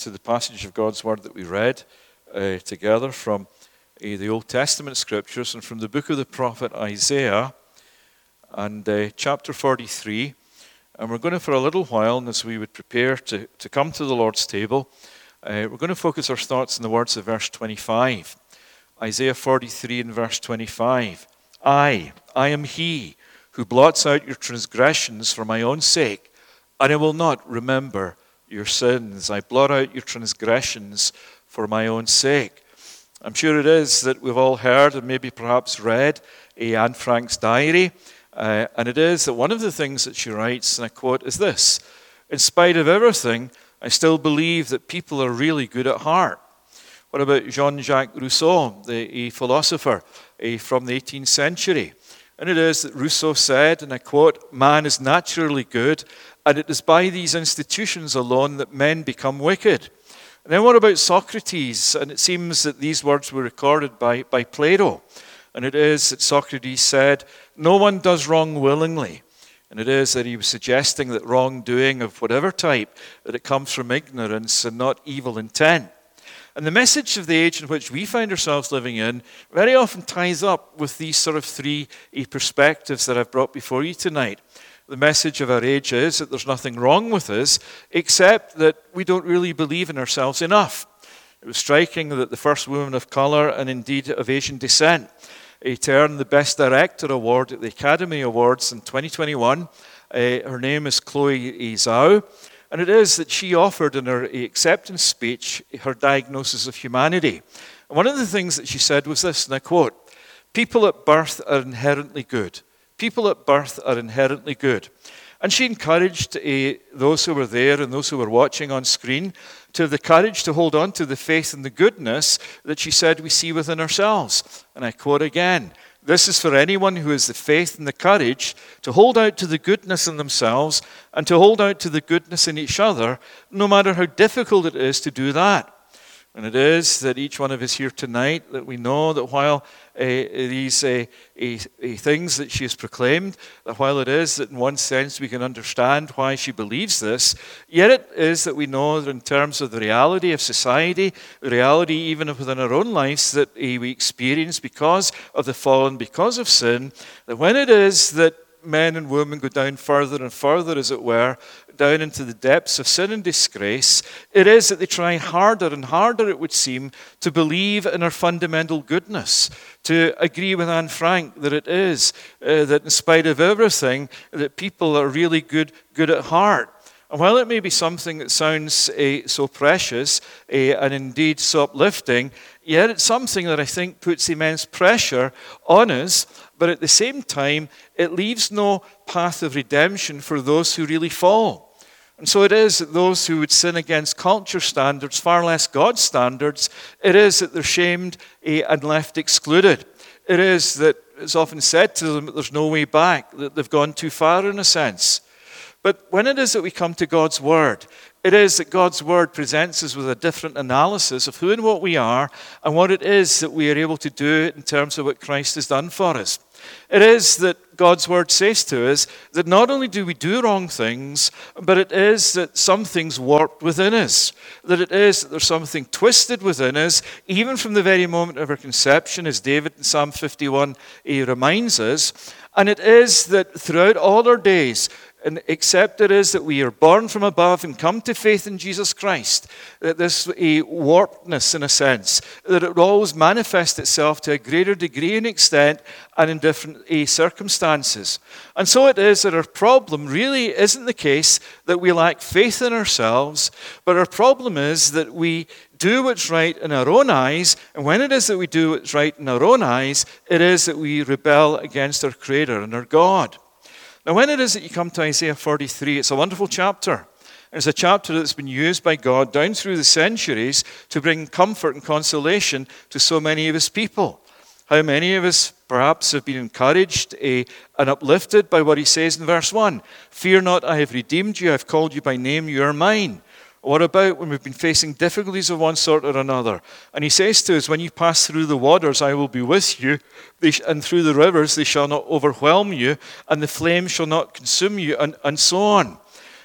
to the passage of God's Word that we read together from the Old Testament Scriptures and from the book of the prophet Isaiah and chapter 43. And we're going to, for a little while, and as we would prepare to come to the Lord's table, we're going to focus our thoughts on the words of verse 25. Isaiah 43 and verse 25. I am he who blots out your transgressions for my own sake, and I will not remember your sins. I blot out your transgressions for my own sake. I'm sure it is that we've all heard and maybe perhaps read Anne Frank's diary, and it is that one of the things that she writes, and I quote, is this: in spite of everything, I still believe that people are really good at heart. What about Jean-Jacques Rousseau, the philosopher from the 18th century? And it is that Rousseau said, and I quote, man is naturally good, and it is by these institutions alone that men become wicked. And then what about Socrates? And it seems that these words were recorded by Plato. And it is that Socrates said, no one does wrong willingly. And it is that he was suggesting that wrongdoing of whatever type, that it comes from ignorance and not evil intent. And the message of the age in which we find ourselves living in very often ties up with these sort of three perspectives that I've brought before you tonight. The message of our age is that there's nothing wrong with us, except that we don't really believe in ourselves enough. It was striking that the first woman of color, and indeed of Asian descent, earned the Best Director Award at the Academy Awards in 2021. Her name is Chloe Zhao. And it is that she offered in her acceptance speech her diagnosis of humanity. And one of the things that she said was this, and I quote, people at birth are inherently good. People at birth are inherently good. And she encouraged those who were there and those who were watching on screen to have the courage to hold on to the faith and the goodness that she said we see within ourselves. And I quote again, this is for anyone who has the faith and the courage to hold out to the goodness in themselves and to hold out to the goodness in each other, no matter how difficult it is to do that. And it is that each one of us here tonight, that we know that while these things that she has proclaimed, that while it is that in one sense we can understand why she believes this, yet it is that we know that in terms of the reality of society, the reality even within our own lives that we experience because of the fall and because of sin, that when it is that men and women go down further and further, as it were, down into the depths of sin and disgrace, it is that they try harder and harder, it would seem, to believe in our fundamental goodness, to agree with Anne Frank that it is, that in spite of everything, that people are really good at heart. And while it may be something that sounds so precious and indeed so uplifting, yet it's something that I think puts immense pressure on us, but at the same time, it leaves no path of redemption for those who really fall. And so it is that those who would sin against culture standards, far less God's standards, it is that they're shamed and left excluded. It is that it's often said to them that there's no way back, that they've gone too far in a sense. But when it is that we come to God's Word, it is that God's Word presents us with a different analysis of who and what we are and what it is that we are able to do in terms of what Christ has done for us. It is that God's Word says to us that not only do we do wrong things, but it is that something's warped within us. That it is that there's something twisted within us, even from the very moment of our conception, as David in Psalm 51 reminds us. And it is that throughout all our days, and except it is that we are born from above and come to faith in Jesus Christ, that this warpedness, in a sense, that it will always manifest itself to a greater degree and extent and in different circumstances. And so it is that our problem really isn't the case that we lack faith in ourselves, but our problem is that we do what's right in our own eyes, and when it is that we do what's right in our own eyes, it is that we rebel against our Creator and our God. Now, when it is that you come to Isaiah 43, it's a wonderful chapter. And it's a chapter that's been used by God down through the centuries to bring comfort and consolation to so many of His people. How many of us perhaps have been encouraged and uplifted by what He says in verse 1? Fear not, I have redeemed you, I've called you by name, you are mine. What about when we've been facing difficulties of one sort or another? And He says to us, when you pass through the waters, I will be with you, and through the rivers, they shall not overwhelm you, and the flames shall not consume you, and so on.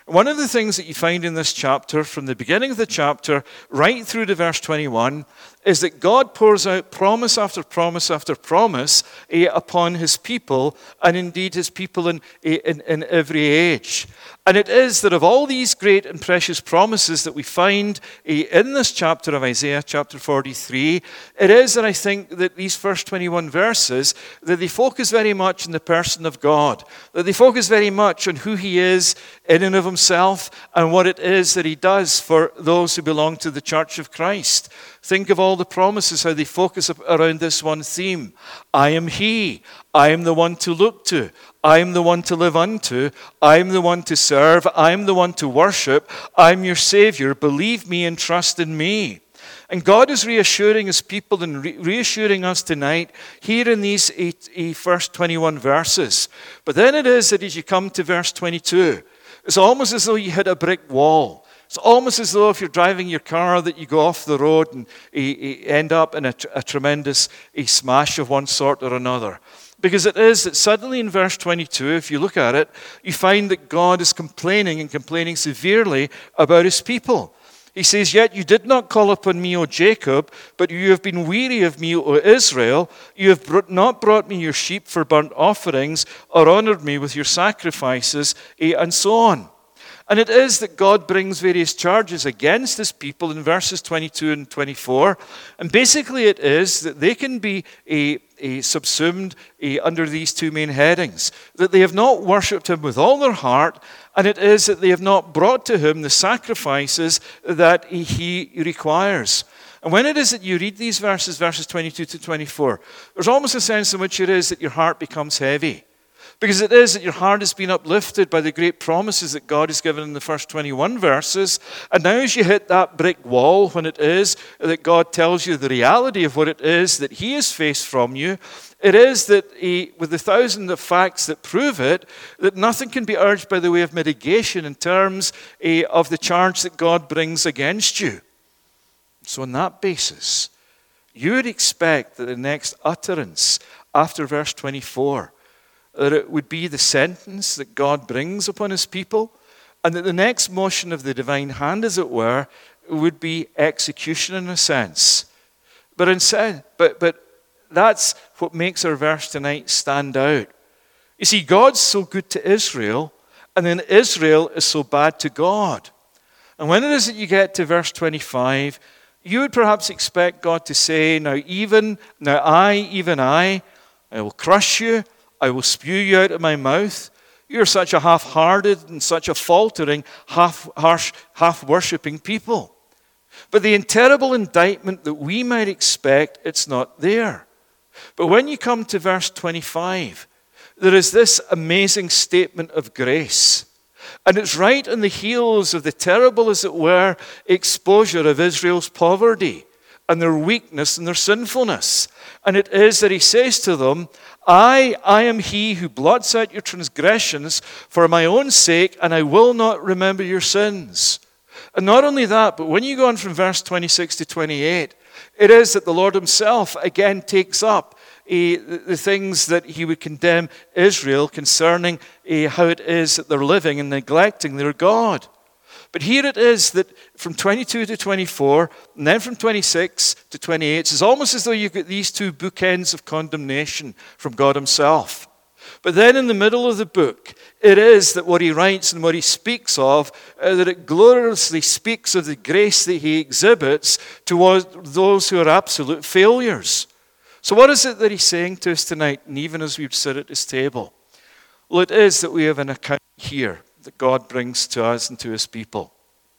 One of the things that you find in this chapter, from the beginning of the chapter right through to verse 21, is that God pours out promise after promise after promise upon his people, and indeed his people in every age. And it is that of all these great and precious promises that we find in this chapter of Isaiah, chapter 43, it is that I think that these first 21 verses, that they focus very much on the person of God, that they focus very much on who he is in and of himself and what it is that he does for those who belong to the church of Christ. Think of all the promises, how they focus around this one theme. I am he. I am the one to look to. I am the one to live unto. I am the one to serve. I am the one to worship. I am your Savior. Believe me and trust in me. And God is reassuring his people and reassuring us tonight here in these first 21 verses. But then it is that as you come to verse 22, it's almost as though you hit a brick wall. It's almost as though if you're driving your car that you go off the road and end up in a tremendous smash of one sort or another. Because it is that suddenly in verse 22, if you look at it, you find that God is complaining and complaining severely about his people. He says, "Yet you did not call upon me, O Jacob, but you have been weary of me, O Israel. You have not brought me your sheep for burnt offerings or honored me with your sacrifices," and so on. And it is that God brings various charges against his people in verses 22 and 24. And basically it is that they can be subsumed under these two main headings. That they have not worshipped him with all their heart, and it is that they have not brought to him the sacrifices that he requires. And when it is that you read these verses 22 to 24, there's almost a sense in which it is that your heart becomes heavy. Because it is that your heart has been uplifted by the great promises that God has given in the first 21 verses. And now as you hit that brick wall, when it is that God tells you the reality of what it is that he has faced from you, it is that with the thousand of facts that prove it, that nothing can be urged by the way of mitigation in terms of the charge that God brings against you. So on that basis, you would expect that the next utterance after verse 24, that it would be the sentence that God brings upon his people, and that the next motion of the divine hand, as it were, would be execution in a sense. But that's what makes our verse tonight stand out. You see, God's so good to Israel, and then Israel is so bad to God. And when it is that you get to verse 25, you would perhaps expect God to say, Now I will crush you, I will spew you out of my mouth. You're such a half-hearted and such a faltering, half-harsh, half-worshipping people. But the terrible indictment that we might expect, it's not there. But when you come to verse 25, there is this amazing statement of grace. And it's right on the heels of the terrible, as it were, exposure of Israel's poverty and their weakness and their sinfulness. And it is that he says to them, I am he who blots out your transgressions for my own sake, and I will not remember your sins. And not only that, but when you go on from verse 26 to 28, it is that the Lord himself again takes up the things that he would condemn Israel concerning how it is that they're living and neglecting their God. But here it is that from 22 to 24, and then from 26 to 28, it's almost as though you get these two bookends of condemnation from God himself. But then in the middle of the book, it is that what he writes and what he speaks of, that it gloriously speaks of the grace that he exhibits towards those who are absolute failures. So what is it that he's saying to us tonight, and even as we sit at this table? Well, it is that we have an account here that God brings to us and to his people.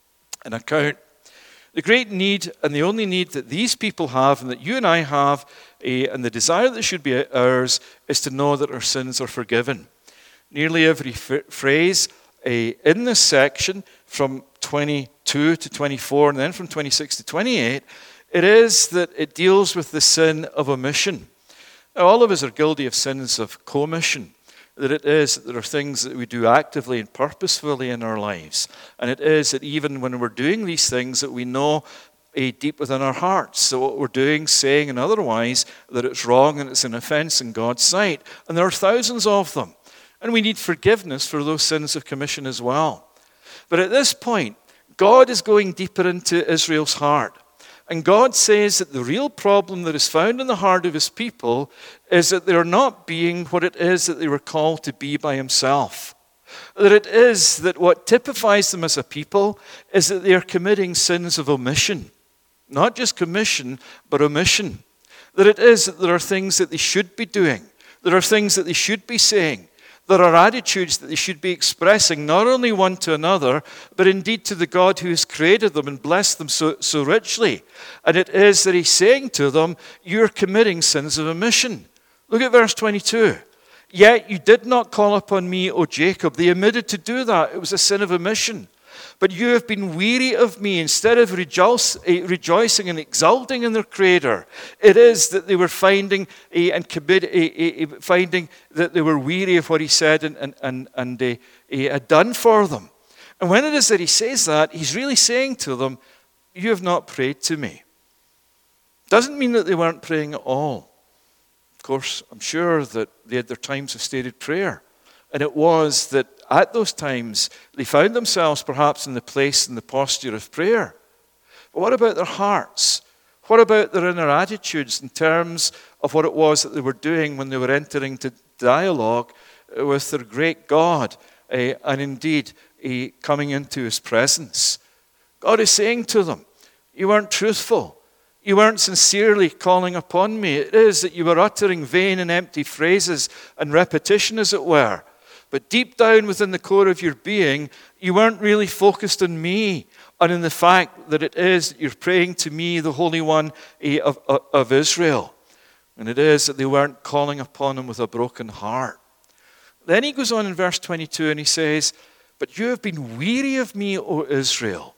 An account. The great need and the only need that these people have and that you and I have, and the desire that should be ours, is to know that our sins are forgiven. Nearly every phrase in this section, from 22 to 24 and then from 26 to 28, it is that it deals with the sin of omission. Now, all of us are guilty of sins of commission. That it is that there are things that we do actively and purposefully in our lives. And it is that even when we're doing these things that we know deep within our hearts, so what we're doing, saying, and otherwise, that it's wrong and it's an offense in God's sight. And there are thousands of them. And we need forgiveness for those sins of commission as well. But at this point, God is going deeper into Israel's heart. And God says that the real problem that is found in the heart of his people is that they're not being what it is that they were called to be by himself. That it is that what typifies them as a people is that they are committing sins of omission. Not just commission, but omission. That it is that there are things that they should be doing. There are things that they should be saying. There are attitudes that they should be expressing, not only one to another, but indeed to the God who has created them and blessed them so richly. And it is that he's saying to them, you're committing sins of omission. Look at verse 22. Yet you did not call upon me, O Jacob. They omitted to do that. It was a sin of omission. But you have been weary of me. Instead of rejoicing and exulting in their Creator, it is that they were finding that they were weary of what he said and he had done for them. And when it is that he says that, he's really saying to them, you have not prayed to me. Doesn't mean that they weren't praying at all. Of course, I'm sure that they had their times of stated prayer. And it was that at those times, they found themselves perhaps in the place and the posture of prayer. But what about their hearts? What about their inner attitudes in terms of what it was that they were doing when they were entering into dialogue with their great God and indeed coming into his presence? God is saying to them, you weren't truthful. You weren't sincerely calling upon me. It is that you were uttering vain and empty phrases and repetition, as it were. But deep down within the core of your being, you weren't really focused on me and in the fact that it is that you're praying to me, the Holy One of Israel. And it is that they weren't calling upon him with a broken heart. Then he goes on in verse 22 and he says, but you have been weary of me, O Israel.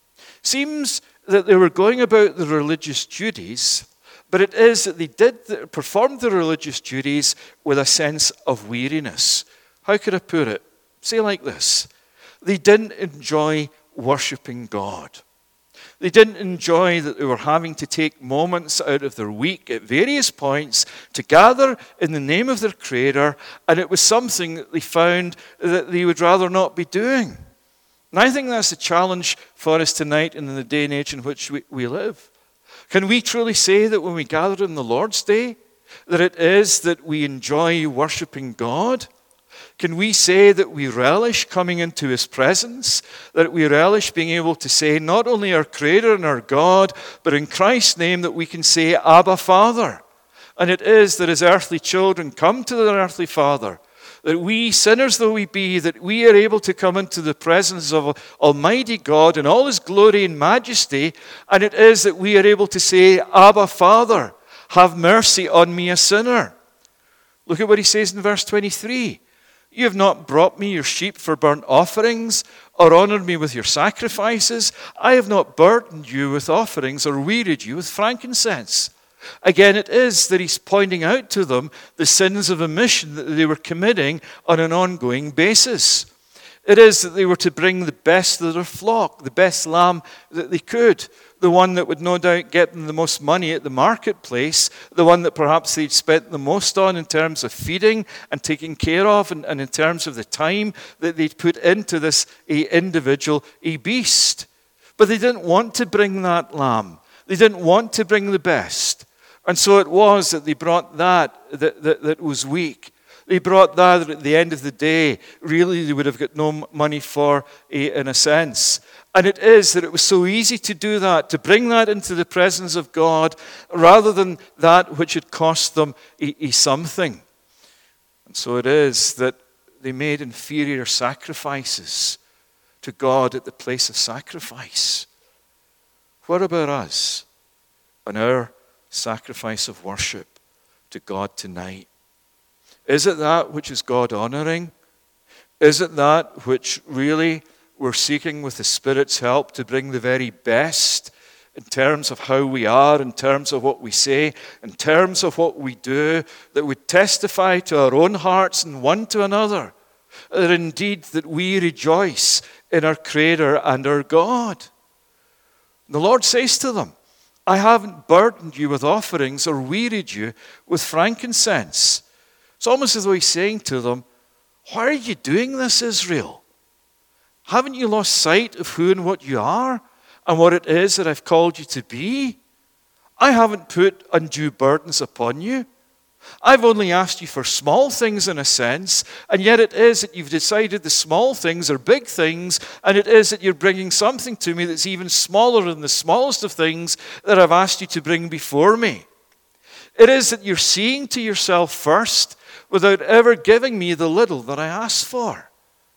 Seems that they were going about the religious duties, but it is that they performed the religious duties with a sense of weariness. How could I put it? Say like this. They didn't enjoy worshiping God. They didn't enjoy that they were having to take moments out of their week at various points to gather in the name of their Creator, and it was something that they found that they would rather not be doing. And I think that's a challenge for us tonight in the day and age in which we live. Can we truly say that when we gather on the Lord's Day, that it is that we enjoy worshiping God? Can we say that we relish coming into his presence, that we relish being able to say not only our Creator and our God, but in Christ's name that we can say, Abba, Father. And it is that as earthly children come to their earthly Father, that we, sinners though we be, that we are able to come into the presence of Almighty God in all his glory and majesty, and it is that we are able to say, Abba, Father, have mercy on me, a sinner. Look at what he says in verse 23. You have not brought me your sheep for burnt offerings, or honored me with your sacrifices. I have not burdened you with offerings or wearied you with frankincense. Again, it is that he's pointing out to them the sins of omission that they were committing on an ongoing basis. It is that they were to bring the best of their flock, the best lamb that they could, the one that would no doubt get them the most money at the marketplace, the one that perhaps they'd spent the most on in terms of feeding and taking care of, and in terms of the time that they'd put into this individual beast. But they didn't want to bring that lamb. They didn't want to bring the best. And so it was that they brought that was weak. They brought that at the end of the day, really they would have got no money for, in a sense. And it is that it was so easy to do that, to bring that into the presence of God, rather than that which had cost them something. And so it is that they made inferior sacrifices to God at the place of sacrifice. What about us and our sacrifice of worship to God tonight? Is it that which is God-honoring? Is it that which really we're seeking with the Spirit's help to bring the very best in terms of how we are, in terms of what we say, in terms of what we do, that would testify to our own hearts and one to another, that indeed that we rejoice in our Creator and our God? The Lord says to them, I haven't burdened you with offerings or wearied you with frankincense. It's almost as though he's saying to them, why are you doing this, Israel? Haven't you lost sight of who and what you are and what it is that I've called you to be? I haven't put undue burdens upon you. I've only asked you for small things in a sense, and yet it is that you've decided the small things are big things, and it is that you're bringing something to me that's even smaller than the smallest of things that I've asked you to bring before me. It is that you're seeing to yourself first without ever giving me the little that I asked for.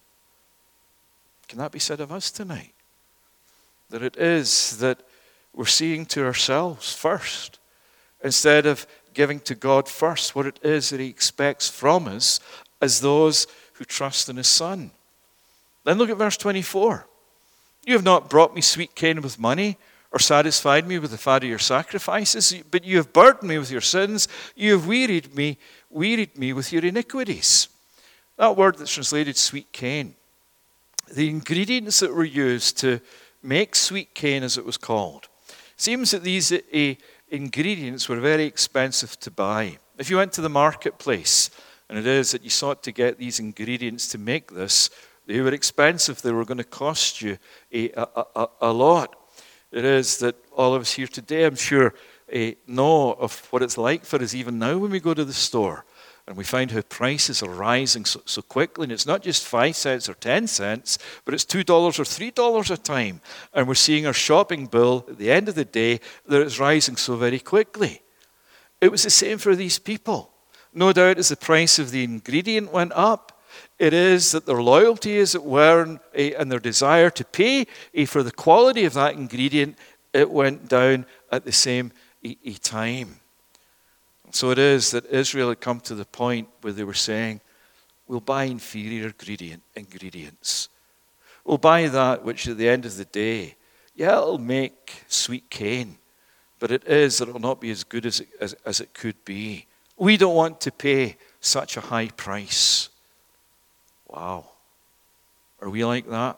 Can that be said of us tonight? That it is that we're seeing to ourselves first instead of giving to God first what it is that he expects from us as those who trust in his Son. Then look at verse 24. You have not brought me sweet cane with money or satisfied me with the fat of your sacrifices, but you have burdened me with your sins. You have wearied me with your iniquities. That word that's translated sweet cane, the ingredients that were used to make sweet cane, as it was called, seems that these ingredients were very expensive to buy. If you went to the marketplace, and it is that you sought to get these ingredients to make this, they were expensive. They were going to cost you a lot. It is that all of us here today, I'm sure, know of what it's like for us even now when we go to the store and we find how prices are rising so quickly. And it's not just 5 cents or 10 cents, but it's $2 or $3 a time. And we're seeing our shopping bill at the end of the day that it's rising so very quickly. It was the same for these people. No doubt as the price of the ingredient went up, it is that their loyalty, as it were, and their desire to pay for the quality of that ingredient, it went down at the same time. So it is that Israel had come to the point where they were saying, we'll buy inferior ingredients. We'll buy that which at the end of the day, yeah, it'll make sweet cane, but it is that it will not be as good as it could be. We don't want to pay such a high price. Wow. Are we like that?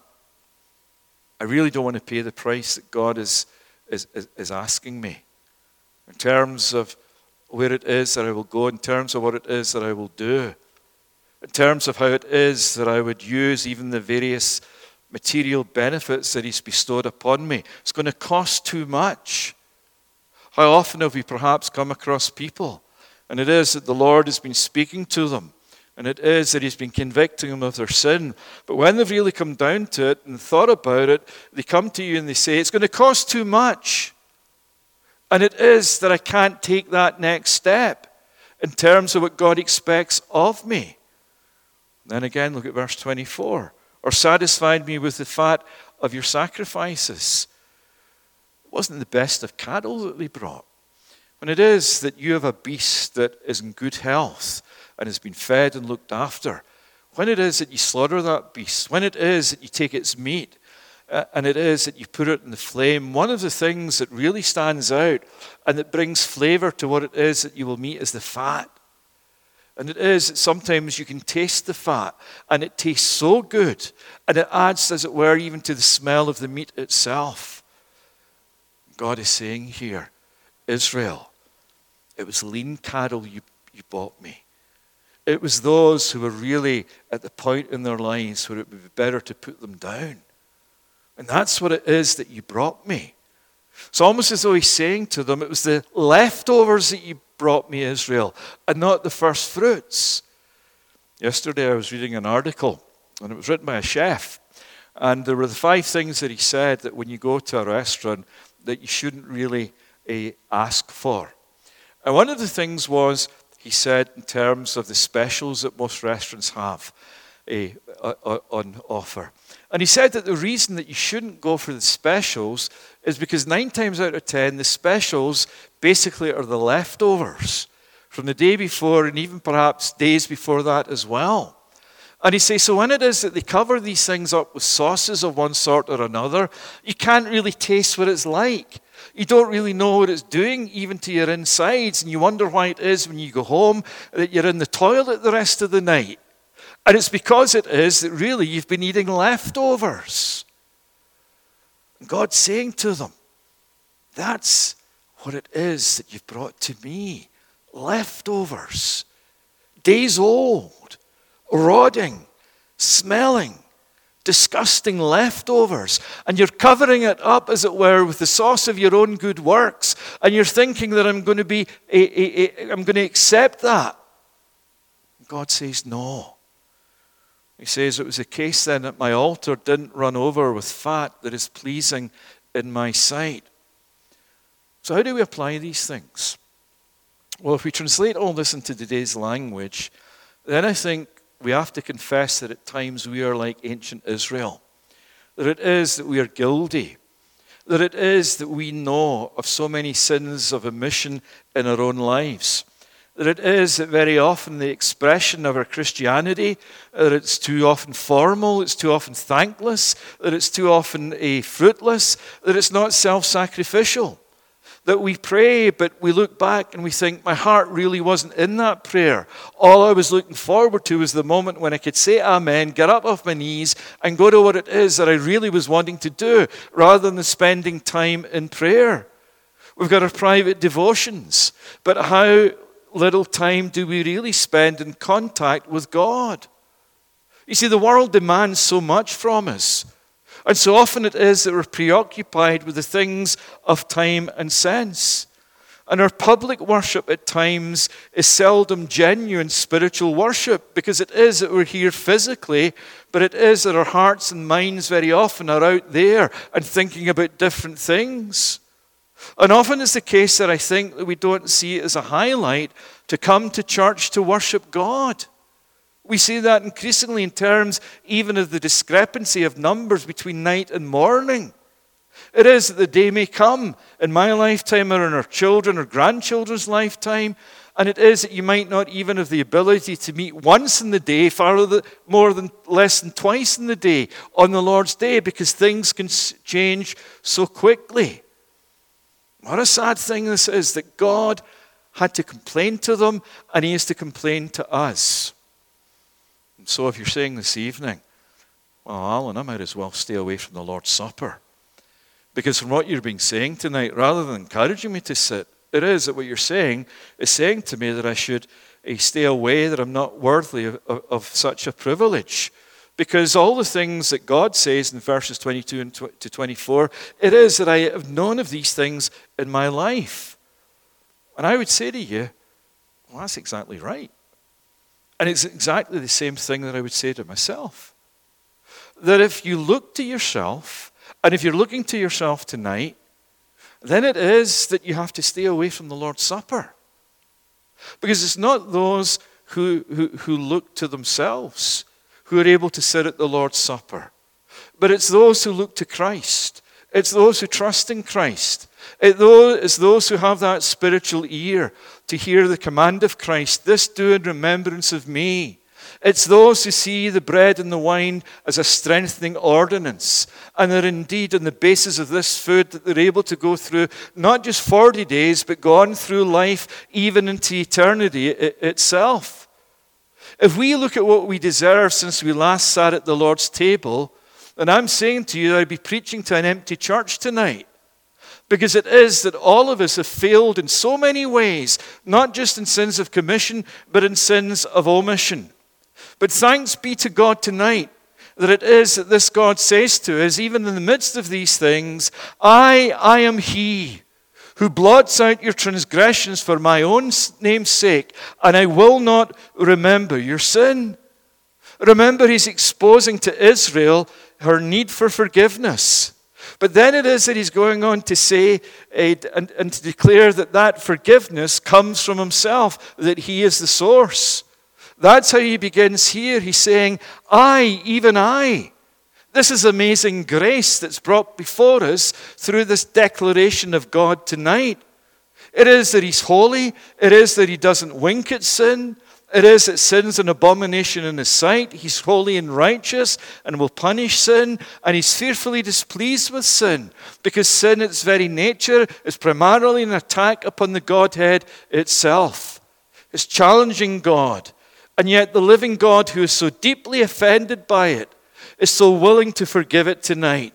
I really don't want to pay the price that God is asking me in terms of where it is that I will go, in terms of what it is that I will do, in terms of how it is that I would use even the various material benefits that he's bestowed upon me. It's going to cost too much. How often have we perhaps come across people, and it is that the Lord has been speaking to them, and it is that he's been convicting them of their sin, but when they've really come down to it and thought about it, they come to you and they say, it's going to cost too much. And it is that I can't take that next step in terms of what God expects of me. Then again, look at verse 24. Or satisfied me with the fat of your sacrifices. It wasn't the best of cattle that they brought. When it is that you have a beast that is in good health and has been fed and looked after, when it is that you slaughter that beast, when it is that you take its meat, and it is that you put it in the flame, one of the things that really stands out and that brings flavor to what it is that you will meet is the fat. And it is that sometimes you can taste the fat, and it tastes so good, and it adds, as it were, even to the smell of the meat itself. God is saying here, Israel, it was lean cattle you bought me. It was those who were really at the point in their lives where it would be better to put them down. And that's what it is that you brought me. It's almost as though he's saying to them, it was the leftovers that you brought me, Israel, and not the first fruits. Yesterday I was reading an article, and it was written by a chef. And there were the 5 things that he said that when you go to a restaurant that you shouldn't really ask for. And one of the things was, he said, in terms of the specials that most restaurants have on offer. And he said that the reason that you shouldn't go for the specials is because 9 times out of 10, the specials basically are the leftovers from the day before and even perhaps days before that as well. And he says, so when it is that they cover these things up with sauces of one sort or another, you can't really taste what it's like. You don't really know what it's doing even to your insides, and you wonder why it is when you go home that you're in the toilet the rest of the night. And it's because it is that really you've been eating leftovers. And God's saying to them, that's what it is that you've brought to me. Leftovers. Days old. Rotting. Smelling. disgusting leftovers, and you're covering it up, as it were, with the sauce of your own good works, and you're thinking that I'm going to accept that. God says no. He says it was a case then that my altar didn't run over with fat that is pleasing in my sight. So how do we apply these things? Well, if we translate all this into today's language, then I think we have to confess that at times we are like ancient Israel. That it is that we are guilty. That it is that we know of so many sins of omission in our own lives. That it is that very often the expression of our Christianity, that it's too often formal, it's too often thankless, that it's too often fruitless, that it's not self-sacrificial. That we pray, but we look back and we think, my heart really wasn't in that prayer. All I was looking forward to was the moment when I could say amen, get up off my knees, and go to what it is that I really was wanting to do, rather than spending time in prayer. We've got our private devotions, but how little time do we really spend in contact with God? You see, the world demands so much from us. And so often it is that we're preoccupied with the things of time and sense. And our public worship at times is seldom genuine spiritual worship, because it is that we're here physically, but it is that our hearts and minds very often are out there and thinking about different things. And often it's the case that I think that we don't see it as a highlight to come to church to worship God. We see that increasingly in terms even of the discrepancy of numbers between night and morning. It is that the day may come in my lifetime or in our children or grandchildren's lifetime, and it is that you might not even have the ability to meet once in the day, less than twice in the day on the Lord's day, because things can change so quickly. What a sad thing this is, that God had to complain to them, and he has to complain to us. And so if you're saying this evening, well, Alan, I might as well stay away from the Lord's Supper. Because from what you've been saying tonight, rather than encouraging me to sit, it is that what you're saying is saying to me that I should stay away, that I'm not worthy of such a privilege. Because all the things that God says in verses 22 to 24, it is that I have known of these things in my life. And I would say to you, well, that's exactly right. And it's exactly the same thing that I would say to myself. That if you look to yourself, and if you're looking to yourself tonight, then it is that you have to stay away from the Lord's Supper. Because it's not those who look to themselves who are able to sit at the Lord's Supper. But it's those who look to Christ. It's those who trust in Christ. It's those who have that spiritual ear to hear the command of Christ, this do in remembrance of me. It's those who see the bread and the wine as a strengthening ordinance, and are indeed on the basis of this food that they're able to go through not just 40 days, but go on through life even into eternity itself. If we look at what we deserve since we last sat at the Lord's table, then I'm saying to you that I'd be preaching to an empty church tonight. Because it is that all of us have failed in so many ways, not just in sins of commission, but in sins of omission. But thanks be to God tonight that it is that this God says to us, even in the midst of these things, I am he who blots out your transgressions for my own name's sake, and I will not remember your sin. Remember, he's exposing to Israel her need for forgiveness. But then it is that he's going on to say and to declare that forgiveness comes from himself, that he is the source. That's how he begins here. He's saying, I, even I. This is amazing grace that's brought before us through this declaration of God tonight. It is that he's holy. It is that he doesn't wink at sin. It is that sin's an abomination in his sight. He's holy and righteous and will punish sin. And he's fearfully displeased with sin, because sin, its very nature, is primarily an attack upon the Godhead itself. It's challenging God. And yet the living God, who is so deeply offended by it, is so willing to forgive it tonight.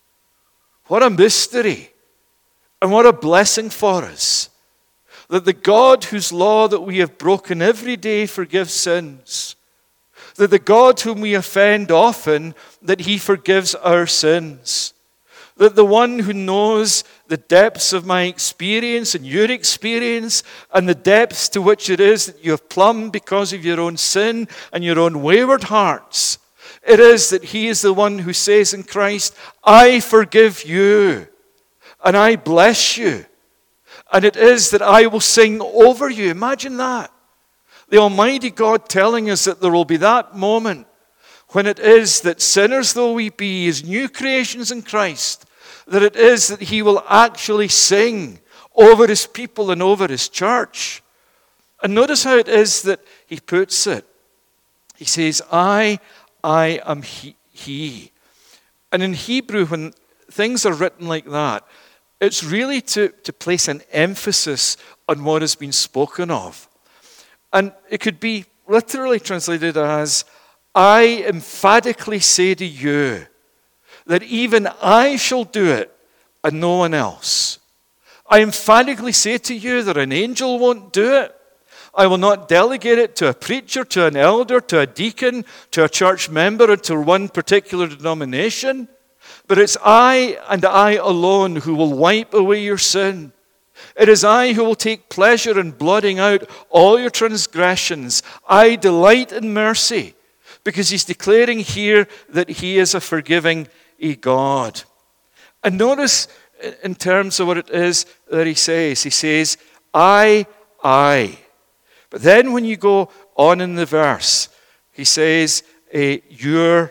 What a mystery. And what a blessing for us. That the God whose law that we have broken every day forgives sins. That the God whom we offend often, that he forgives our sins. That the one who knows the depths of my experience and your experience and the depths to which it is that you have plumbed because of your own sin and your own wayward hearts, it is that he is the one who says in Christ, I forgive you and I bless you. And it is that I will sing over you. Imagine that. The Almighty God telling us that there will be that moment when it is that sinners though we be, as new creations in Christ, that it is that he will actually sing over his people and over his church. And notice how it is that he puts it. He says, I am he. And in Hebrew, when things are written like that, it's really to place an emphasis on what has been spoken of. And it could be literally translated as, I emphatically say to you that even I shall do it and no one else. I emphatically say to you that an angel won't do it. I will not delegate it to a preacher, to an elder, to a deacon, to a church member, or to one particular denomination. But it's I and I alone who will wipe away your sin. It is I who will take pleasure in blotting out all your transgressions. I delight in mercy, because he's declaring here that he is a forgiving God. And notice in terms of what it is that he says. He says, I. But then when you go on in the verse, he says, your.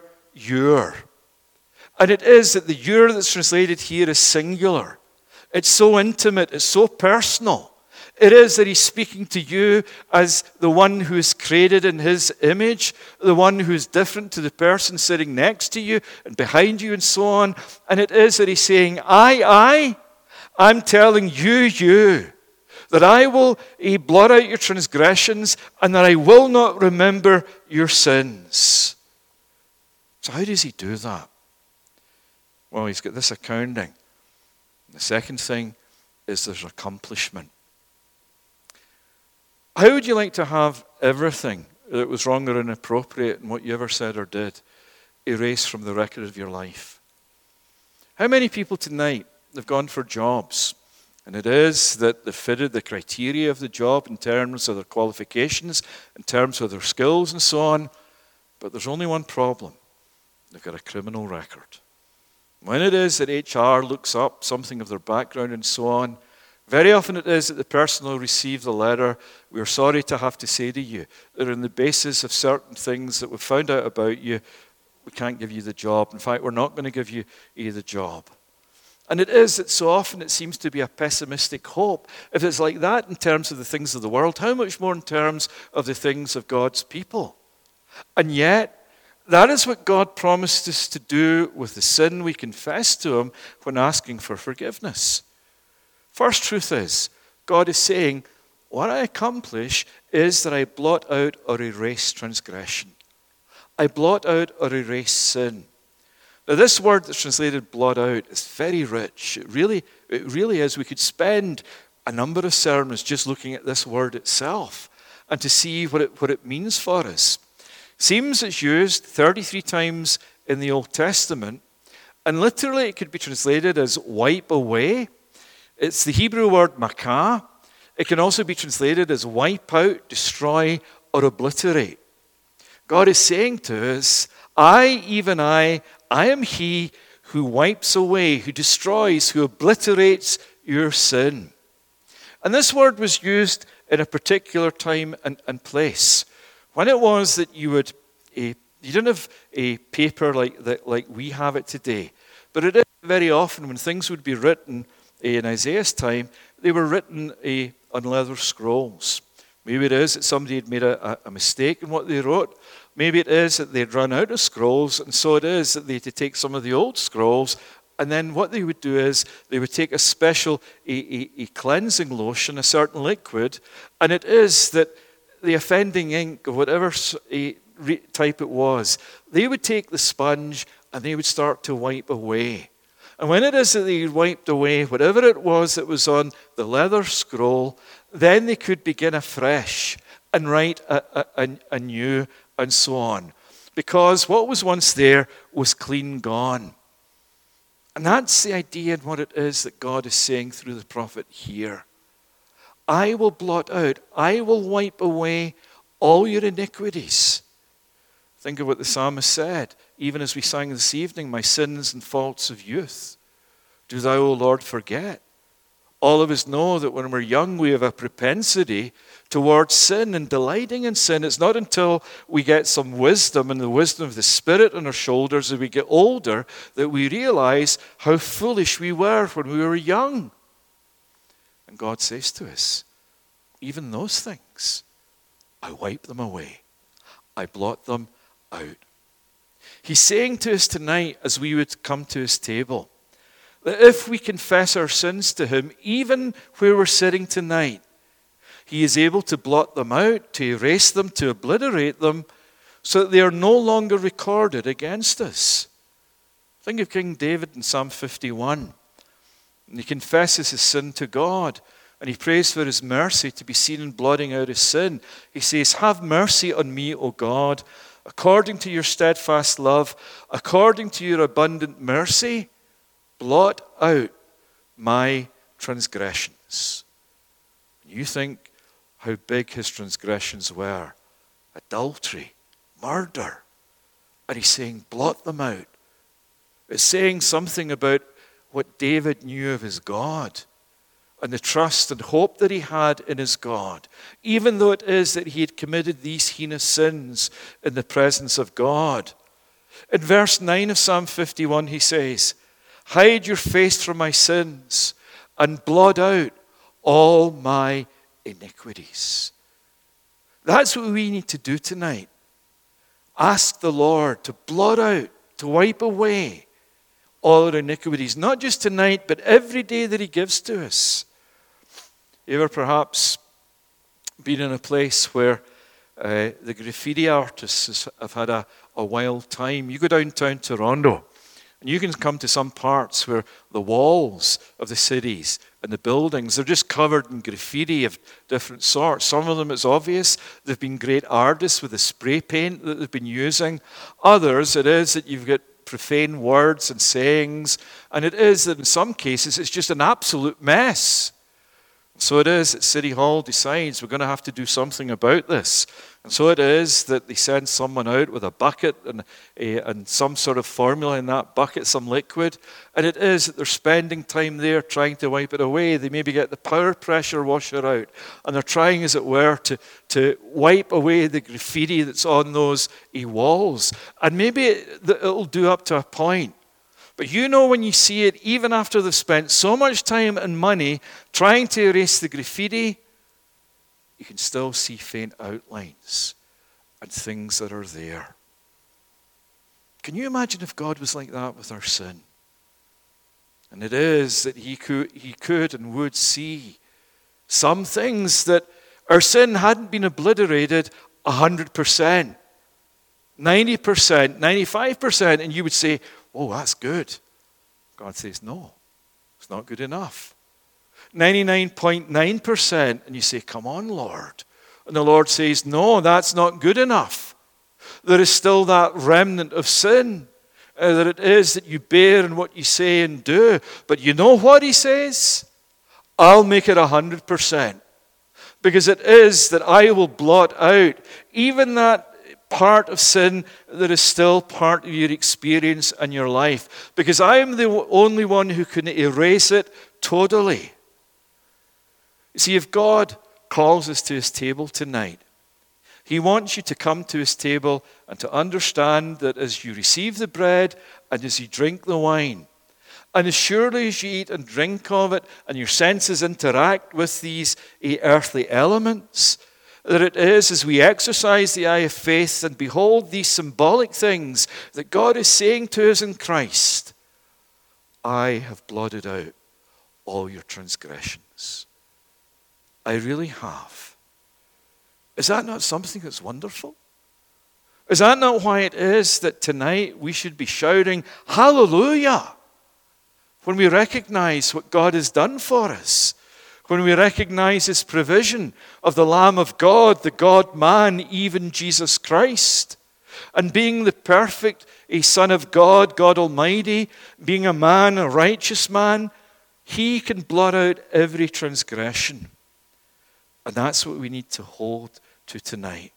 And it is that the your that's translated here is singular. It's so intimate, it's so personal. It is that he's speaking to you as the one who is created in his image, the one who is different to the person sitting next to you and behind you and so on. And it is that he's saying, I'm telling you, that I will blot out your transgressions and that I will not remember your sins. So how does he do that? Well, he's got this accounting. The second thing is there's accomplishment. How would you like to have everything that was wrong or inappropriate in what you ever said or did erased from the record of your life? How many people tonight have gone for jobs, and it is that they fitted the criteria of the job in terms of their qualifications, in terms of their skills and so on, but there's only one problem. They've got a criminal record. When it is that HR looks up something of their background and so on, very often it is that the person will receive the letter, we're sorry to have to say to you that on the basis of certain things that we've found out about you, we can't give you the job. In fact, we're not going to give you the job. And it is that so often it seems to be a pessimistic hope. If it's like that in terms of the things of the world, how much more in terms of the things of God's people? And yet, that is what God promised us to do with the sin we confess to him when asking for forgiveness. First truth is, God is saying, what I accomplish is that I blot out or erase transgression. I blot out or erase sin. Now, this word that's translated blot out is very rich. It really is. We could spend a number of sermons just looking at this word itself and to see what it means for us. Seems it's used 33 times in the Old Testament, and literally it could be translated as wipe away. It's the Hebrew word makah. It can also be translated as wipe out, destroy, or obliterate. God is saying to us, I am he who wipes away, who destroys, who obliterates your sin. And this word was used in a particular time and place. When it was that you didn't have a paper like we have it today, but it is very often when things would be written in Isaiah's time, they were written on leather scrolls. Maybe it is that somebody had made a mistake in what they wrote. Maybe it is that they'd run out of scrolls, and so it is that they had to take some of the old scrolls, and then what they would do is they would take a special a cleansing lotion, a certain liquid, and it is that the offending ink, or whatever type it was, they would take the sponge and they would start to wipe away. And when it is that they wiped away whatever it was that was on the leather scroll, then they could begin afresh and write anew and so on. because what was once there was clean gone. And that's the idea and what it is that God is saying through the prophet here. I will blot out, I will wipe away all your iniquities. Think of what the psalmist said, even as we sang this evening, my sins and faults of youth. Do thou, O Lord, forget? All of us know that when we're young, we have a propensity towards sin and delighting in sin. It's not until we get some wisdom and the wisdom of the Spirit on our shoulders as we get older that we realize how foolish we were when we were young. And God says to us, even those things, I wipe them away. I blot them out. He's saying to us tonight as we would come to his table, that if we confess our sins to him, even where we're sitting tonight, he is able to blot them out, to erase them, to obliterate them, so that they are no longer recorded against us. Think of King David in Psalm 51. And he confesses his sin to God, and he prays for his mercy to be seen in blotting out his sin. He says, have mercy on me, O God, according to your steadfast love, according to your abundant mercy, blot out my transgressions. You think how big his transgressions were. Adultery, murder. And he's saying, blot them out. It's saying something about what David knew of his God and the trust and hope that he had in his God, even though it is that he had committed these heinous sins in the presence of God. In verse 9 of Psalm 51, he says, hide your face from my sins and blot out all my iniquities. That's what we need to do tonight. Ask the Lord to blot out, to wipe away all our iniquities, not just tonight, but every day that he gives to us. You ever perhaps been in a place where the graffiti artists have had a wild time? You go downtown Toronto, and you can come to some parts where the walls of the cities and the buildings are just covered in graffiti of different sorts. Some of them, it's obvious, they've been great artists with the spray paint that they've been using. Others, it is that you've got profane words and sayings, and it is that in some cases it's just an absolute mess. So it is that City Hall decides we're going to have to do something about this. And so it is that they send someone out with a bucket and some sort of formula in that bucket, some liquid. And it is that they're spending time there trying to wipe it away. They maybe get the power pressure washer out. And they're trying, as it were, to wipe away the graffiti that's on those walls. And maybe it'll do up to a point. But you know when you see it, even after they've spent so much time and money trying to erase the graffiti, you can still see faint outlines and things that are there. Can you imagine if God was like that with our sin? And it is that he could and would see some things that our sin hadn't been obliterated 100%, 90%, 95%, and you would say, oh, that's good. God says, no, it's not good enough. 99.9%, and you say, come on, Lord. And the Lord says, no, that's not good enough. There is still that remnant of sin that it is that you bear in what you say and do. But you know what he says? I'll make it 100%. Because it is that I will blot out even that part of sin that is still part of your experience and your life. Because I am the only one who can erase it totally. You see, if God calls us to his table tonight, he wants you to come to his table and to understand that as you receive the bread and as you drink the wine, and as surely as you eat and drink of it and your senses interact with these earthly elements, that it is as we exercise the eye of faith and behold these symbolic things that God is saying to us in Christ, I have blotted out all your transgressions. I really have. Is that not something that's wonderful? Is that not why it is that tonight we should be shouting, hallelujah, when we recognize what God has done for us? When we recognize his provision of the Lamb of God, the God-man, even Jesus Christ. And being the perfect Son of God, God Almighty, being a man, a righteous man, he can blot out every transgression. And that's what we need to hold to tonight.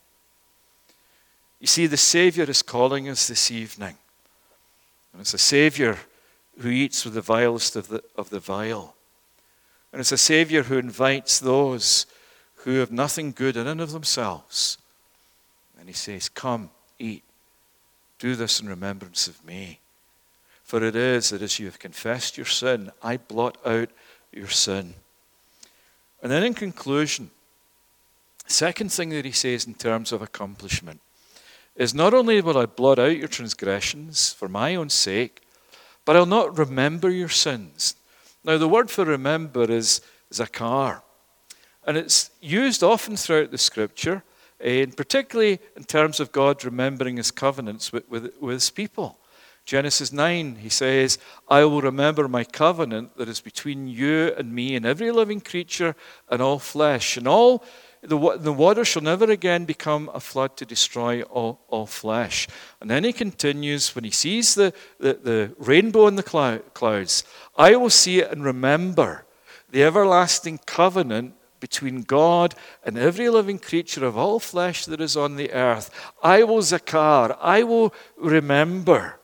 You see, the Savior is calling us this evening. And it's a Savior who eats with the vilest of the vile. And it's a Savior who invites those who have nothing good in and of themselves. And he says, come, eat. Do this in remembrance of me. For it is that as you have confessed your sin, I blot out your sin. And then in conclusion, the second thing that he says in terms of accomplishment is not only will I blot out your transgressions for my own sake, but I'll not remember your sins. Now, the word for remember is zakar. And it's used often throughout the Scripture, and particularly in terms of God remembering his covenants with his people. Genesis 9, he says, I will remember my covenant that is between you and me and every living creature and all flesh. And all the water shall never again become a flood to destroy all flesh. And then he continues, when he sees the rainbow in the clouds, I will see it and remember the everlasting covenant between God and every living creature of all flesh that is on the earth. I will zakar, I will remember.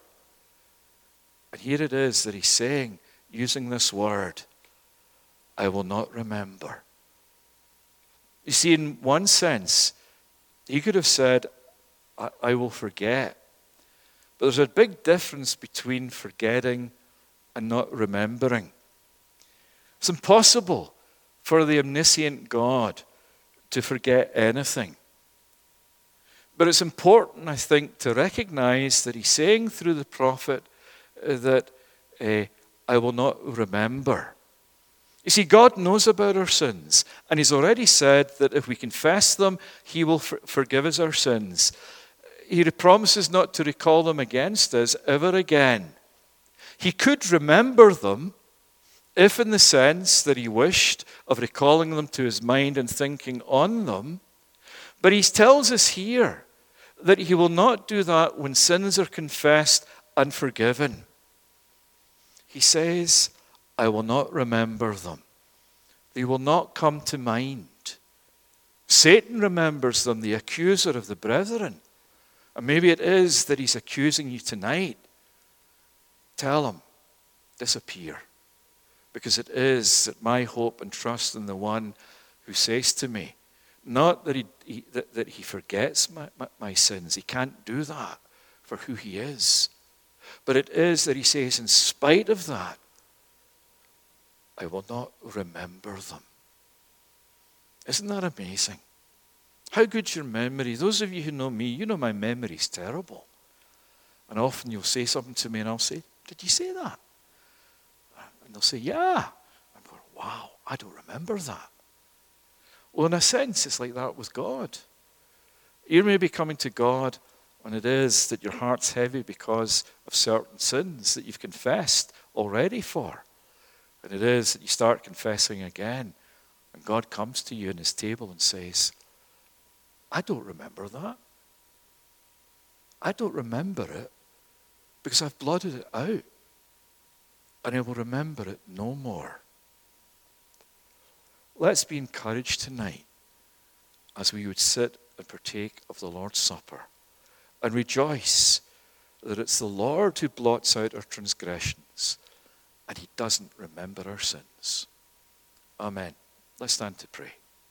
And here it is that he's saying, using this word, I will not remember. You see, in one sense, he could have said, I will forget. But there's a big difference between forgetting and not remembering. It's impossible for the omniscient God to forget anything. But it's important, I think, to recognize that he's saying through the prophet that I will not remember. You see, God knows about our sins, and he's already said that if we confess them, he will forgive us our sins. He promises not to recall them against us ever again. He could remember them if in the sense that he wished of recalling them to his mind and thinking on them. But he tells us here that he will not do that when sins are confessed and forgiven. He says, I will not remember them. They will not come to mind. Satan remembers them, the accuser of the brethren. And maybe it is that he's accusing you tonight. Tell him, disappear. Because it is that my hope and trust in the one who says to me, not that he forgets my sins. He can't do that for who he is. But it is that he says, in spite of that, I will not remember them. Isn't that amazing? How good's your memory? Those of you who know me, you know my memory's terrible. And often you'll say something to me and I'll say, did you say that? And they'll say, yeah. I'm going, wow, I don't remember that. Well, in a sense, it's like that with God. You may be coming to God when it is that your heart's heavy because of certain sins that you've confessed already for. And it is that you start confessing again. And God comes to you in his table and says, I don't remember that. I don't remember it because I've blotted it out. And I will remember it no more. Let's be encouraged tonight as we would sit and partake of the Lord's Supper and rejoice that it's the Lord who blots out our transgressions and he doesn't remember our sins. Amen. Let's stand to pray.